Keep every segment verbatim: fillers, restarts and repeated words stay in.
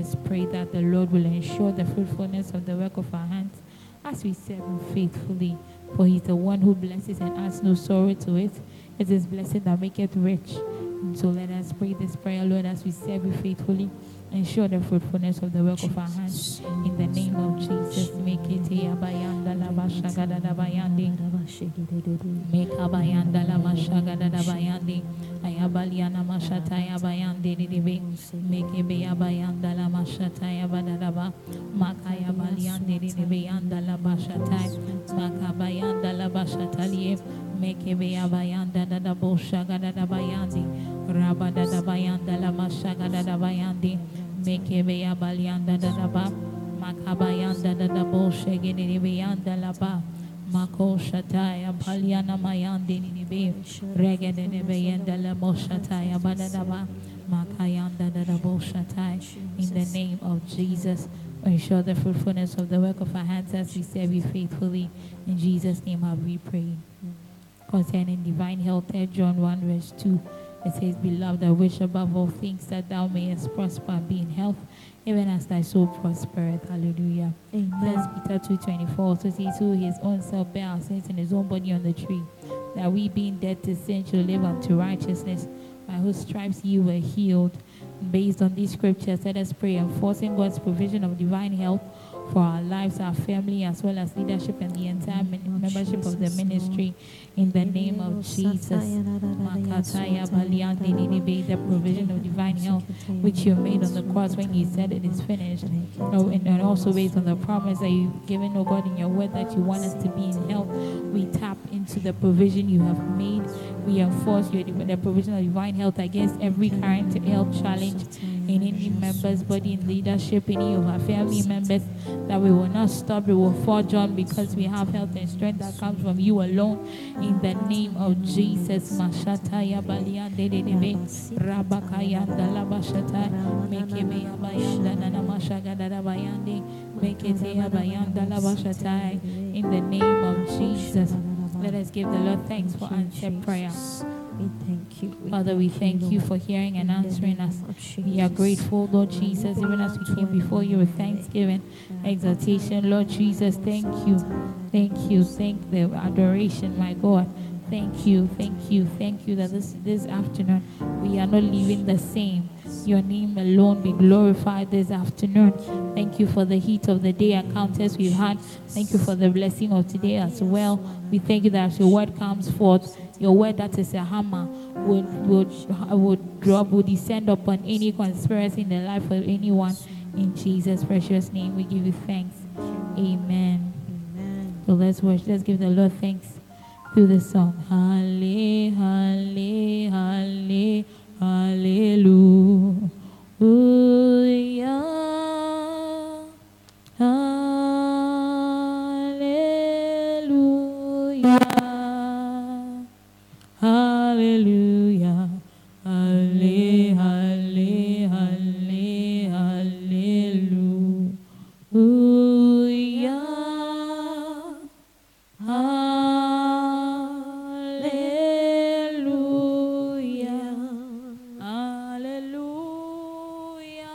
us pray that the Lord will ensure the fruitfulness of the work of our hands as we serve Him faithfully. For He's the one who blesses and adds no sorrow to it. It is blessing that maketh rich. And so let us pray this prayer, Lord, as we serve You faithfully. Ensure the fruitfulness of the work of our hands. In the name of Jesus. Make it abayanda la bashagada da bayandi. Make abayanda la bashagada da bayandi. Ayabaliana mashataya bayandi dibi. Make ebe abayanda la mashataya badadaba. Makaya baliandi dibi yanda la bashatai. Makabayanda la bashatali. Make ebe abayanda da da boshagada da bayandi. Rabada da bayanda la mashagada da bayandi. Make be a balianda da da ba, Makabayanda da da bo shegini ni beyanda la ba, Mako shataya paliana mayandi ni be, Regede ni beyanda la mo shataya bada da ba, Makayanda da da bo shatai. In the name of Jesus, ensure the fruitfulness of the work of our hands as we serve You faithfully. In Jesus' name have we prayed. Concerning divine health, Third John one verse two. It says, Beloved, I wish above all things that thou mayest prosper and be in health, even as thy soul prospereth. Hallelujah. Amen. First Peter two twenty-four also says, Who his own self bare our sins in his own body on the tree, that we being dead to sin should live unto righteousness, by whose stripes ye were healed. Based on these scriptures, let us pray, enforcing God's provision of divine health for our lives, our family, as well as leadership and the entire membership of the ministry. In the name of Jesus, Makataya Baliandi Ninibe, the provision of divine health which You made on the cross when You said it is finished. Oh, and, and also based on the promise that You've given, oh God, in Your word that You want us to be in health, we tap into the provision You have made. We enforce your, the provision of divine health against every current health challenge in any member's body, in leadership, any of our family members, that we will not stop, we will forge on because we have health and strength that comes from You alone. In the name of Jesus, Mashataya Baliande Debe, Rabakaya Dalabashata, Mekebe Abayanda Nanamashagada Bayandi, Mekete Abayanda Labashatai. In the name of Jesus, let us give the Lord thanks for answered prayer. We thank You. We Father, we thank You for hearing and answering us. We are grateful, Lord Jesus, even as we came before You with thanksgiving, exaltation. Lord Jesus, thank You. Thank You. Thank the adoration, my God. Thank You. Thank You. Thank You that this, this afternoon we are not leaving the same. Your name alone be glorified this afternoon. Thank You for the heat of the day encounters we've had. Thank You for the blessing of today as well. We thank You that as Your word comes forth, Your word that is a hammer would would would drop, would descend upon any conspiracy in the life of anyone. In Jesus' precious name, we give You thanks. Amen. Amen. So let's worship. Let's give the Lord thanks through the song. Halle, halle, halle, hallelujah. Hallelujah. Hallelujah. Halle, halle, halle, hallelujah. Hallelujah. Hallelujah.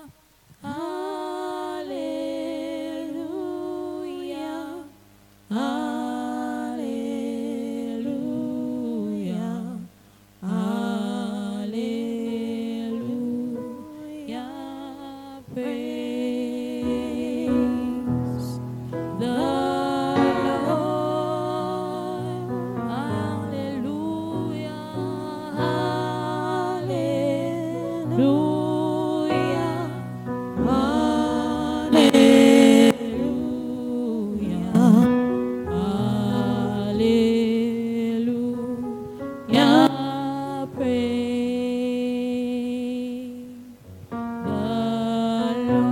Hallelujah. Hallelujah. Hallelujah. Praise the Lord. Hallelujah. Hallelujah. Hallelujah. Hallelujah. Praise the Lord.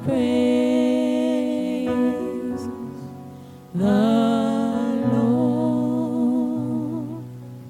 praise the Lord.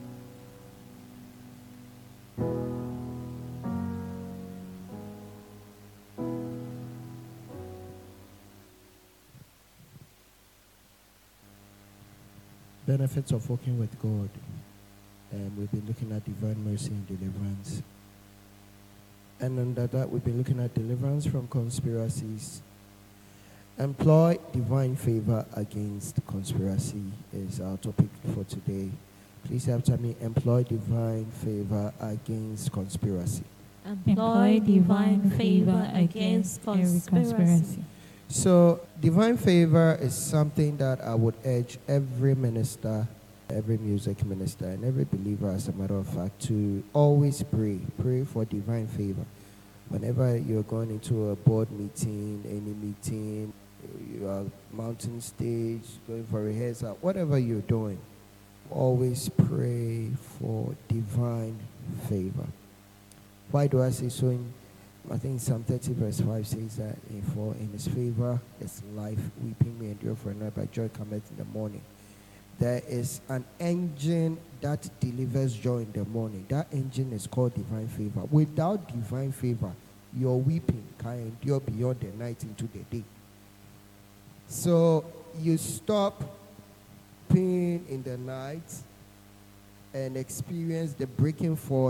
Benefits of walking with God. Um, we've been looking at divine mercy and deliverance. And under that, we've been looking at deliverance from conspiracies. Employ divine favor against conspiracy is our topic for today. Please after me, employ divine favor against conspiracy. Employ divine favor against conspiracy. So, divine favor is something that I would urge every minister, every music minister, and every believer, as a matter of fact, to always pray. Pray for divine favor. Whenever you're going into a board meeting, any meeting, you are mountain stage, going for rehearsal, whatever you're doing, always pray for divine favor. Why do I say so? In, I think Psalm thirty verse five says that, for in his favor is life, weeping may endure for a night, but joy cometh in the morning. There is an engine that delivers joy in the morning. That engine is called divine favor. Without divine favor, your weeping can endure beyond the night into the day. So you stop pain in the night and experience the breaking forth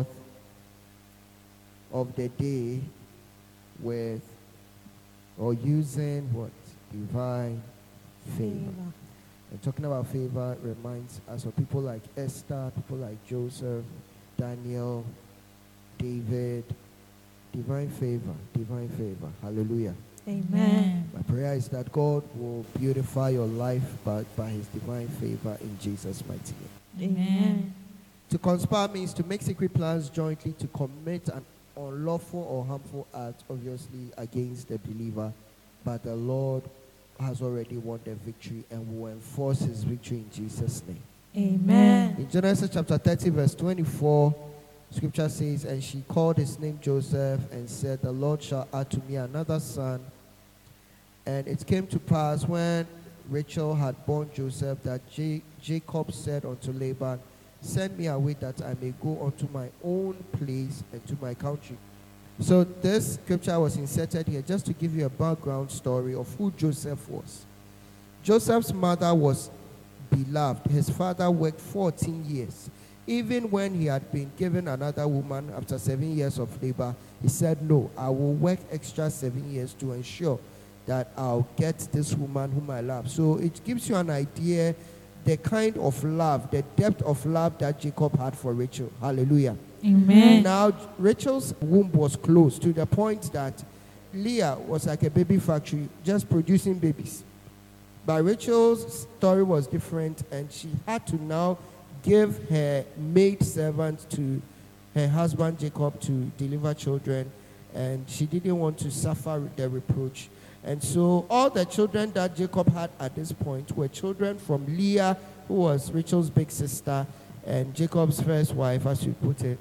of the day with or using what? Divine favor. favor. And talking about favor reminds us of people like Esther, people like Joseph, Daniel, David. Divine favor, divine favor. Hallelujah. Amen. My prayer is that God will beautify your life by, by his divine favor in Jesus' mighty name. Amen. To conspire means to make secret plans jointly to commit an unlawful or harmful act, obviously, against the believer. But the Lord has already won the victory and will enforce his victory in Jesus' name. Amen. In Genesis chapter thirty, verse twenty-four, Scripture says, and she called his name Joseph and said, the Lord shall add to me another son. And it came to pass when Rachel had borne Joseph that J- Jacob said unto Laban, send me away that I may go unto my own place and to my country. So this scripture was inserted here just to give you a background story of who Joseph was. Joseph's mother was beloved. His father worked fourteen years. Even when he had been given another woman after seven years of labor, he said, no, I will work extra seven years to ensure that I'll get this woman whom I love. So it gives you an idea the kind of love, the depth of love that Jacob had for Rachel. Hallelujah. Amen. Now, Rachel's womb was closed to the point that Leah was like a baby factory, just producing babies. But Rachel's story was different, and she had to now give her maid servant to her husband Jacob to deliver children, and she didn't want to suffer the reproach. And so all the children that Jacob had at this point were children from Leah, who was Rachel's big sister, and Jacob's first wife, as you put it,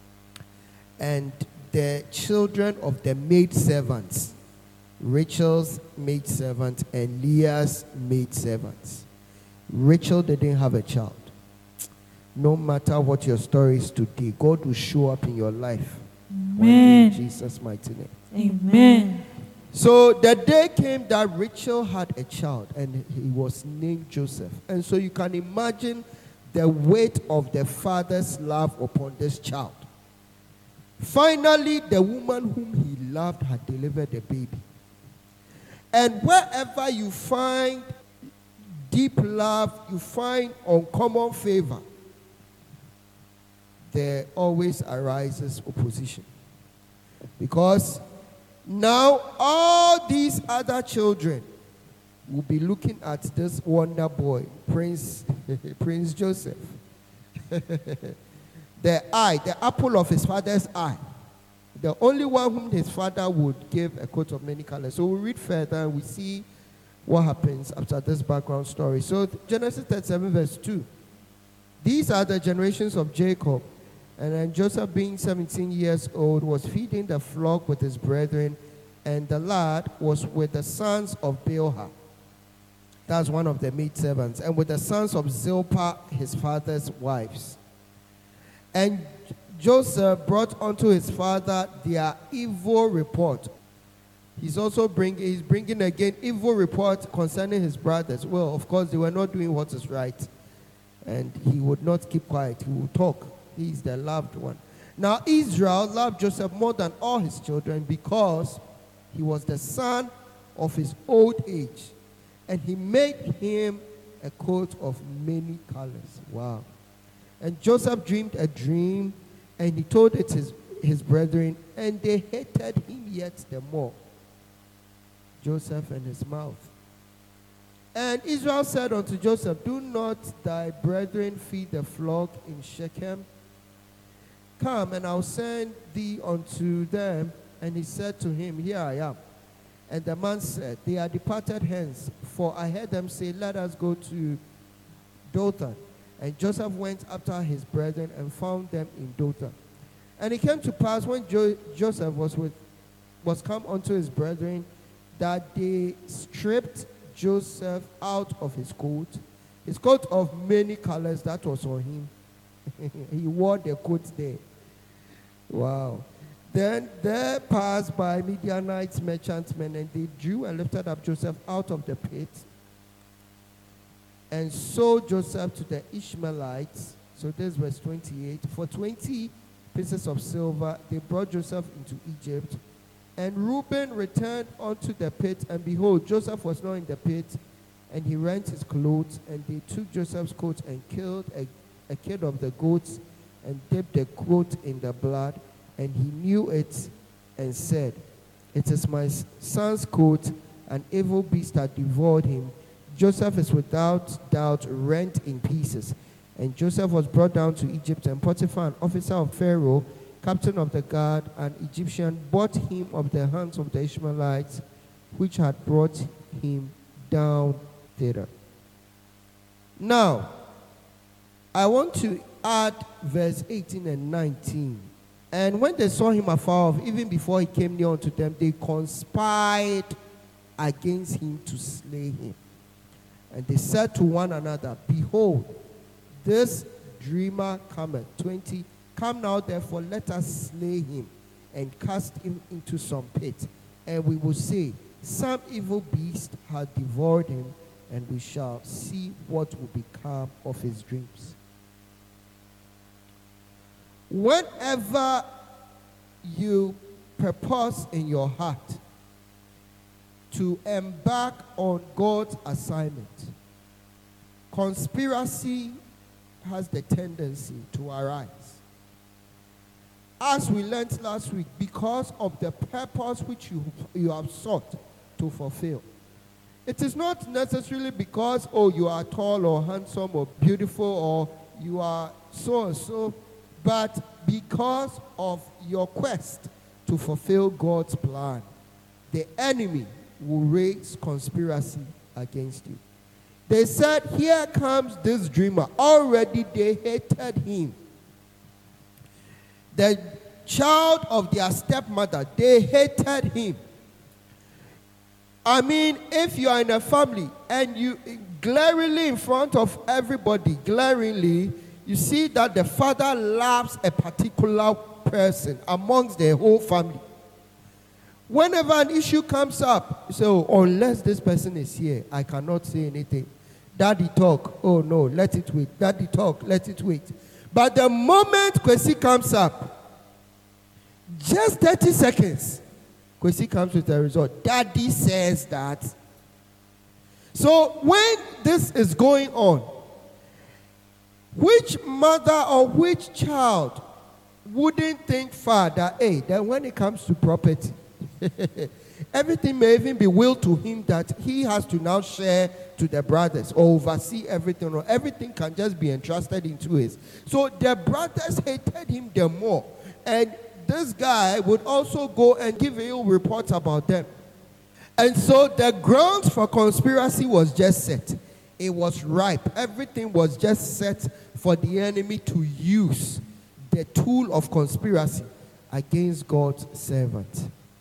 and the children of the maid servants, Rachel's maid servant and Leah's maid servants. Rachel didn't have a child. No matter what your story is today, God will show up in your life. Amen. In Jesus' mighty name. Amen. So the day came that Rachel had a child, and he was named Joseph. And so you can imagine the weight of the father's love upon this child. Finally, the woman whom he loved had delivered a baby. And wherever you find deep love, you find uncommon favor, there always arises opposition. Because now all these other children will be looking at this wonder boy, Prince, Prince Joseph. The eye, the apple of his father's eye. The only one whom his father would give a coat of many colors. So we read further and we see what happens after this background story. So Genesis thirty-seven verse two. These are the generations of Jacob. And then Joseph, being seventeen years old, was feeding the flock with his brethren, And the lad was with the sons of Bilhah. That's one of the maidservants. And with the sons of Zilpah, his father's wives. And Joseph brought unto his father their evil report. He's also bringing, he's bringing again evil report concerning his brothers. Well, of course, they were not doing what is right. And he would not keep quiet. He would talk. He is the loved one. Now, Israel loved Joseph more than all his children because he was the son of his old age. And he made him a coat of many colors. Wow. And Joseph dreamed a dream, and he told it his, his brethren, and they hated him yet the more. Joseph and his mouth. And Israel said unto Joseph, do not thy brethren feed the flock in Shechem? Come, and I'll send thee unto them. And he said to him, here I am. And the man said, they are departed hence, for I heard them say, let us go to Dothan. And Joseph went after his brethren and found them in Dothan. And it came to pass when jo- Joseph was with was come unto his brethren, that they stripped Joseph out of his coat, his coat of many colors that was on him. He wore the coat there. Wow. Then there passed by Midianites, merchantmen, and they drew and lifted up Joseph out of the pit, and sold Joseph to the Ishmaelites. So this verse twenty-eight. For twenty pieces of silver, they brought Joseph into Egypt. And Reuben returned unto the pit, and behold, Joseph was not in the pit, and he rent his clothes, and they took Joseph's coat and killed a, a kid of the goats, and dipped the coat in the blood, and he knew it, and said, it is my son's coat, an evil beast had devoured him. Joseph is without doubt rent in pieces. And Joseph was brought down to Egypt, and Potiphar, an officer of Pharaoh, captain of the guard, an Egyptian, bought him of the hands of the Ishmaelites, which had brought him down thither. Now, I want to add verse eighteen and nineteen. And when they saw him afar off, even before he came near unto them, they conspired against him to slay him. And they said to one another, behold, this dreamer cometh. twenty. Come now, therefore, let us slay him and cast him into some pit. And we will say, some evil beast hath devoured him, and we shall see what will become of his dreams. Whenever you purpose in your heart to embark on God's assignment, conspiracy has the tendency to arise. As we learned last week, because of the purpose which you, you have sought to fulfill. It is not necessarily because, oh, you are tall or handsome or beautiful or you are so and so, but because of your quest to fulfill God's plan. The enemy will raise conspiracy against you. They said, here comes this dreamer. Already they hated him. The child of their stepmother, they hated him. I mean, if you are in a family and you glaringly in front of everybody, glaringly, you see that the father loves a particular person amongst the whole family. Whenever an issue comes up, you say, oh, unless this person is here, I cannot say anything. Daddy talk, oh no, let it wait. Daddy talk, let it wait. But the moment Kwesi comes up, just thirty seconds, Kwesi comes with a result. Daddy says that. So when this is going on, which mother or which child wouldn't think far that, hey, then when it comes to property, everything may even be willed to him that he has to now share to the brothers or oversee everything, or everything can just be entrusted into his. So the brothers hated him the more. And this guy would also go and give ill reports about them. And so the grounds for conspiracy was just set. It was ripe. Everything was just set for the enemy to use the tool of conspiracy against God's servant.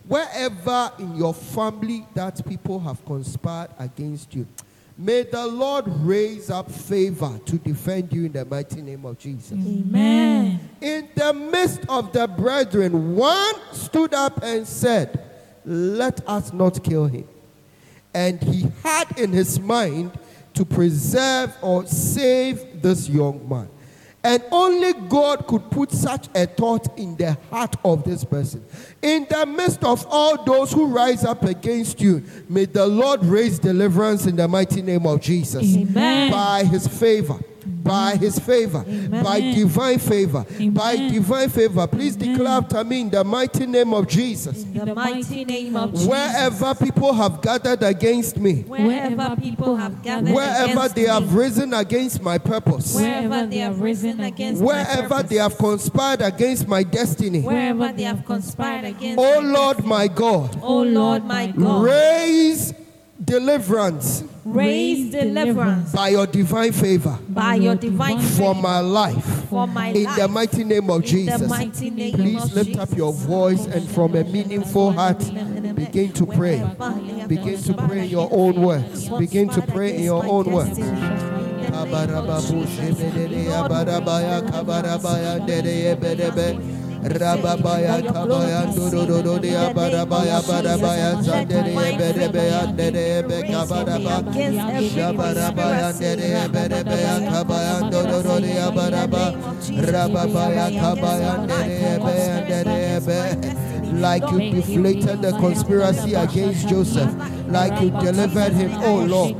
Wherever in your family that people have conspired against you, may the Lord raise up favor to defend you in the mighty name of Jesus. Amen. In the midst of the brethren, one stood up and said, let us not kill him. And he had in his mind to preserve or save this young man. And only God could put such a thought in the heart of this person. In the midst of all those who rise up against you, may the Lord raise deliverance in the mighty name of Jesus. Amen. By his favor. By his favor, Amen. by divine favor, Amen. by divine favor. Please Amen. declare after me in the mighty name of Jesus. In the mighty name of Jesus. Wherever people have gathered against me, Wherever people have gathered wherever against they have me, risen against my purpose, wherever they have risen against my wherever purpose, they have conspired against my destiny, wherever they have conspired against oh my Lord destiny, my God, oh Lord my God, raise deliverance raise deliverance by your divine favor by your divine for favor my life. for my In life. the mighty name of In the Jesus. mighty name Please of lift Jesus. up your voice and from a meaningful heart begin to pray. Begin to pray in your own words. Begin to pray in your own words. Kabarababu shebedede abarabaya kabarabaya dede ebedebe. Rababaya kabaya dododo de abarabaya barabaya zandede ebedebe andede ebe kabaraba. Shabarabaya dede ebedebe kabaya dododo de abaraba. Rababaya kabaya dede ebe andede ebe. Like you deflated the conspiracy against Joseph, like you delivered him, oh Lord.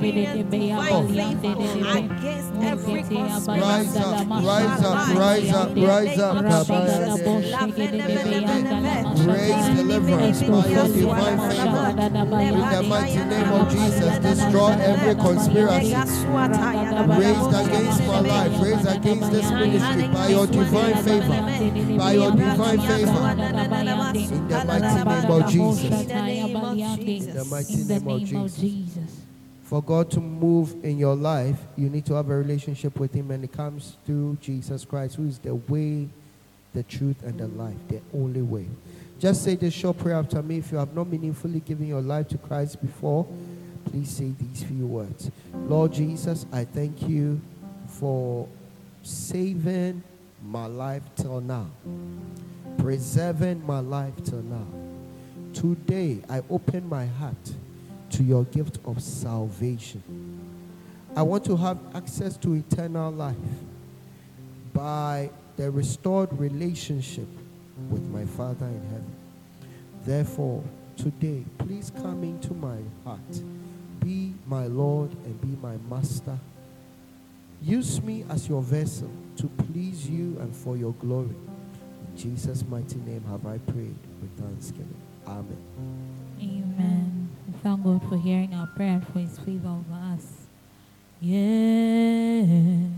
Rise up, rise up, rise up, rise up. Raise deliverance by your divine favor. In the mighty name of Jesus, destroy every conspiracy raised against my life, raised against this ministry by your divine favor, by your divine favor. In the mighty name of Jesus. In the mighty name of Jesus. For God to move in your life, you need to have a relationship with him, and it comes through Jesus Christ, who is the way, the truth, and the life, the only way. Just say this short prayer after me. If you have not meaningfully given your life to Christ before, please say these few words. Lord Jesus, I thank you for saving my life till now, preserving my life till now. Today, I open my heart to your gift of salvation. I want to have access to eternal life by the restored relationship with my Father in heaven. Therefore, today, please come into my heart. Be my Lord and be my Master. Use me as your vessel to please you and for your glory. In Jesus' mighty name have I prayed with thanksgiving. Amen. Amen. We thank God for hearing our prayer and for his favor over us. Yeah,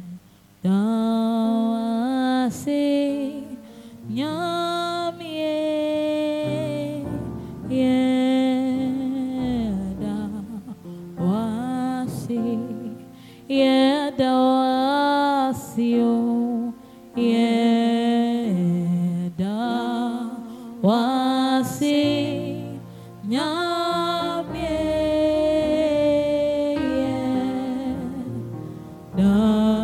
thou say, Nyamie, yeah, thou say, yeah, thou say, yeah, thou say, Nyamie, yeah, thou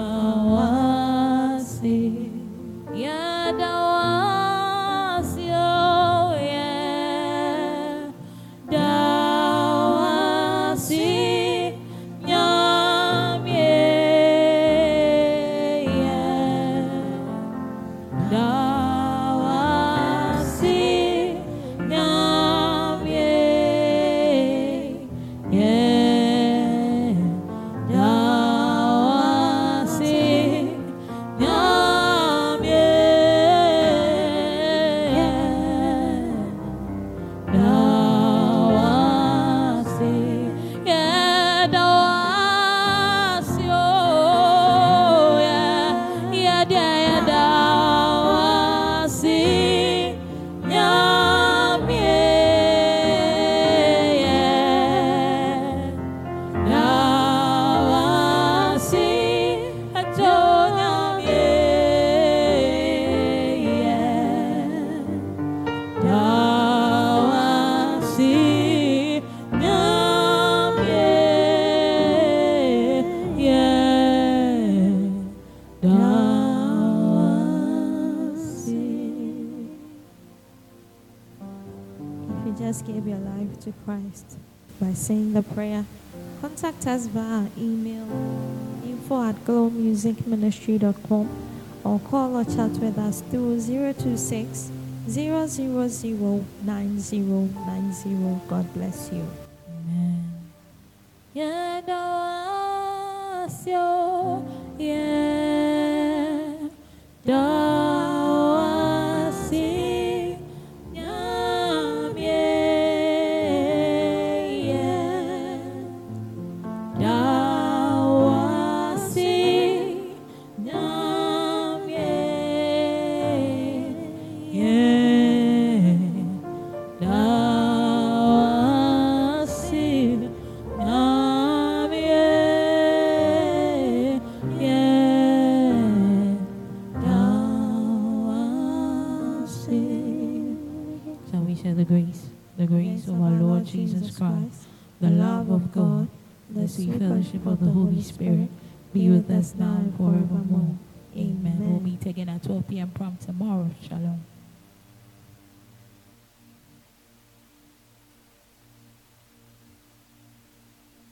to Christ by saying the prayer. Contact us via email info at glowmusicministry dot com or call or chat with us through zero two six, zero zero zero, nine zero nine zero. God bless you. Amen. Yadawasyo, yadawasi, nyamye, yadawasi, nyamye, dawasi, nyamye, dawasi. Shall we share the grace, the grace of our Lord Jesus Christ, the love of God, the sweet fellowship of the Holy Spirit be with us now and forevermore. Amen. We'll meet again at twelve p.m. prompt tomorrow. Shalom.